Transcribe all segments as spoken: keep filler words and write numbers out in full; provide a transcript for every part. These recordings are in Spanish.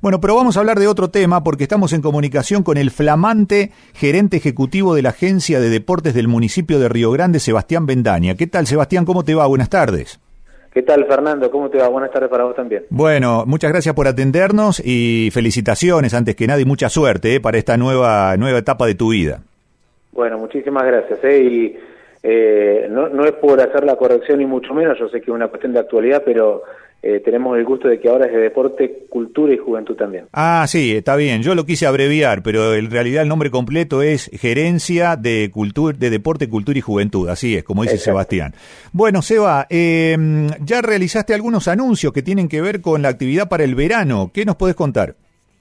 Bueno, pero vamos a hablar de otro tema porque estamos en comunicación con el flamante gerente ejecutivo de la Agencia de Deportes del municipio de Río Grande, Sebastián Bendaña. ¿Qué tal, Sebastián? ¿Cómo te va? Buenas tardes. ¿Qué tal, Fernando? ¿Cómo te va? Buenas tardes para vos también. Bueno, muchas gracias por atendernos y felicitaciones antes que nada y mucha suerte eh, para esta nueva nueva etapa de tu vida. Bueno, muchísimas gracias. Eh, y eh, no, no es por hacer la corrección ni mucho menos, yo sé que es una cuestión de actualidad, pero eh, tenemos el gusto de que ahora es de deporte, cultura y juventud también. Ah, sí, está bien. Yo lo quise abreviar, pero en realidad el nombre completo es Gerencia de Cultura, de Deporte, Cultura y Juventud. Así es, como dice Exacto. Sebastián. Bueno, Seba, eh, ya realizaste algunos anuncios que tienen que ver con la actividad para el verano. ¿Qué nos podés contar?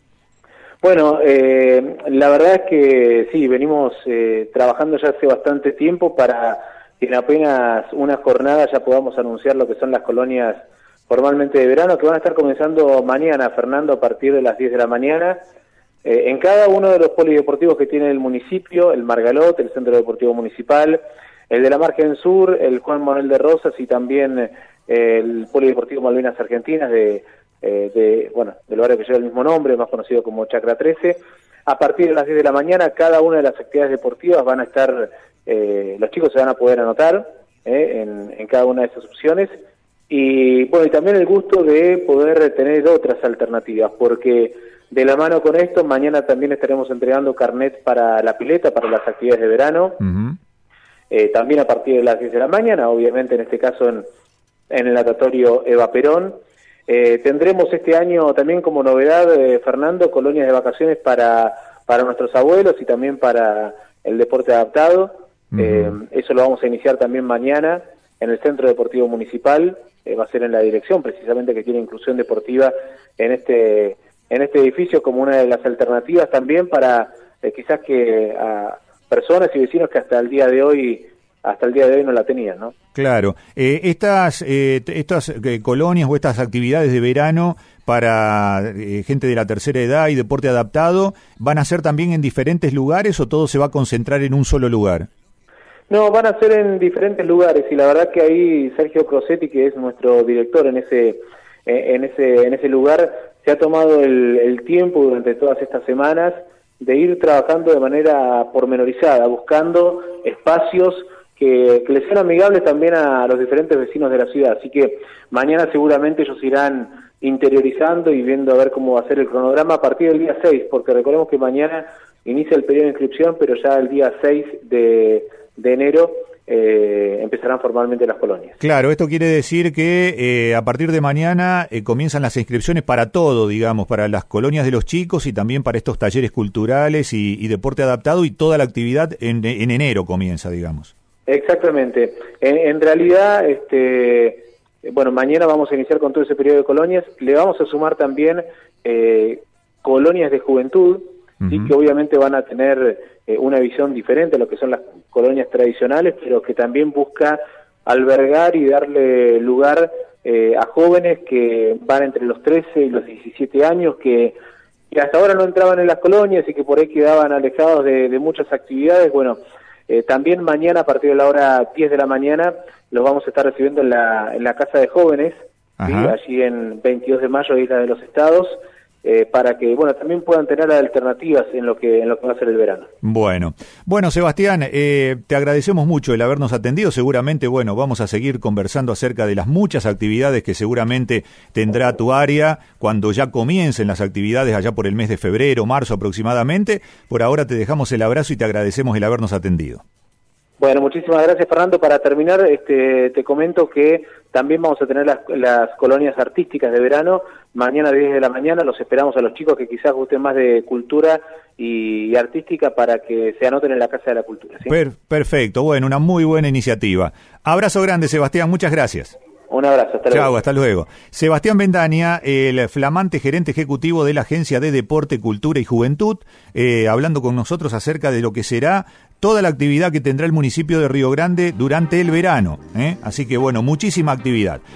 Bueno, eh, la verdad es que sí, venimos eh, trabajando ya hace bastante tiempo para que en apenas una jornada ya podamos anunciar lo que son las colonias formalmente de verano, que van a estar comenzando mañana, Fernando, a partir de las diez de la mañana, eh, en cada uno de los polideportivos que tiene el municipio, el Margalot, el Centro Deportivo Municipal, el de la Margen Sur, el Juan Manuel de Rosas y también eh, el Polideportivo Malvinas Argentinas de, eh, de, bueno, del barrio que lleva el mismo nombre, más conocido como Chacra trece. A partir de las diez de la mañana, cada una de las actividades deportivas van a estar, eh, los chicos se van a poder anotar eh, en, en cada una de esas opciones. Y bueno, y también el gusto de poder tener otras alternativas, porque de la mano con esto, mañana también estaremos entregando carnet para la pileta, para las actividades de verano, uh-huh. eh, también a partir de las diez de la mañana, obviamente en este caso en, en el natatorio Eva Perón. Eh, tendremos este año también como novedad, eh, Fernando, colonias de vacaciones para, para nuestros abuelos y también para el deporte adaptado. Uh-huh. Eh, eso lo vamos a iniciar también mañana en el Centro Deportivo Municipal. Eh, va a ser en la dirección precisamente que tiene inclusión deportiva en este en este edificio como una de las alternativas también para eh, quizás que a personas y vecinos que hasta el día de hoy hasta el día de hoy no la tenían, ¿no? Claro. Eh, estas eh, estas eh, colonias o estas actividades de verano para eh, gente de la tercera edad y deporte adaptado, ¿van a ser también en diferentes lugares o todo se va a concentrar en un solo lugar? No, van a ser en diferentes lugares y la verdad que ahí Sergio Crosetti, que es nuestro director en ese en ese en ese lugar, se ha tomado el, el tiempo durante todas estas semanas de ir trabajando de manera pormenorizada, buscando espacios que, que les sean amigables también a los diferentes vecinos de la ciudad. Así que mañana seguramente ellos irán interiorizando y viendo a ver cómo va a ser el cronograma a partir del día seis, porque recordemos que mañana inicia el periodo de inscripción, pero ya el día seis de de enero eh, empezarán formalmente las colonias. Claro, esto quiere decir que eh, a partir de mañana eh, comienzan las inscripciones para todo, digamos, para las colonias de los chicos y también para estos talleres culturales y, y deporte adaptado y toda la actividad en, en enero comienza, digamos. Exactamente. En, en realidad, este, bueno, mañana vamos a iniciar con todo ese periodo de colonias. Le vamos a sumar también eh, colonias de juventud, uh-huh. ¿sí? Que obviamente van a tener eh, una visión diferente a lo que son las colonias tradicionales, pero que también busca albergar y darle lugar eh, a jóvenes que van entre los trece y los diecisiete años, que, que hasta ahora no entraban en las colonias y que por ahí quedaban alejados de, de muchas actividades. Bueno, eh, también mañana a partir de la hora diez de la mañana los vamos a estar recibiendo en la, en la Casa de Jóvenes, ¿sí? Allí en veintidós de mayo, Isla de los Estados, Eh, para que bueno también puedan tener alternativas en lo que en lo que va a ser el verano. Bueno, bueno Sebastián, eh, te agradecemos mucho el habernos atendido. Seguramente, bueno, vamos a seguir conversando acerca de las muchas actividades que seguramente tendrá tu área cuando ya comiencen las actividades allá por el mes de febrero, marzo aproximadamente. Por ahora te dejamos el abrazo y te agradecemos el habernos atendido. Bueno, muchísimas gracias, Fernando. Para terminar, este, te comento que también vamos a tener las, las colonias artísticas de verano. Mañana a diez de la mañana los esperamos a los chicos que quizás gusten más de cultura y, y artística para que se anoten en la Casa de la Cultura, ¿sí? Per- perfecto, bueno, una muy buena iniciativa. Abrazo grande, Sebastián, muchas gracias. Un abrazo, hasta luego. Chau, hasta luego. Sebastián Bendaña, el flamante gerente ejecutivo de la Agencia de Deporte, Cultura y Juventud, eh, hablando con nosotros acerca de lo que será toda la actividad que tendrá el municipio de Río Grande durante el verano, ¿eh? Así que bueno, muchísima actividad.